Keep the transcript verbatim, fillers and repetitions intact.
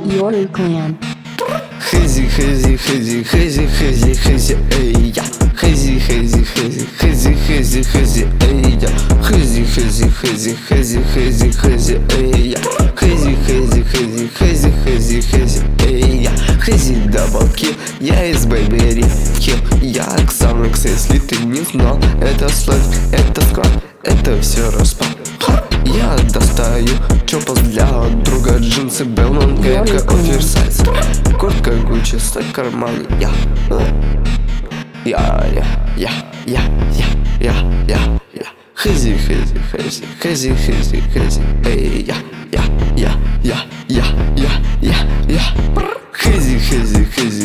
Yoru Clan. Hazy, hazy, hazy, hazy, hazy, hazy, ey, yeah. Hazy, hazy, hazy, hazy, hazy, hazy, ey, yeah. Hazy, hazy, hazy, hazy, hazy, hazy, ey, yeah. Hazy, hazy, hazy, hazy, hazy, hazy, ey, yeah. Hazy double kill, я из Бэйбери Хилл. Я Xamrix, если ты не знал. Это слэк, это склад, это все распад. Я достаю чопас для друга, джинсы Белман, кепка оферсайз, куртка Гуччи, стой в кармане. Я, я, я, я, я, я, я, я, я. Хэзи, хэзи, хэзи, хэзи, хэзи, хэзи, эй, я, я, я, я, я, я, я, я. Хэзи, хэзи, хэзи.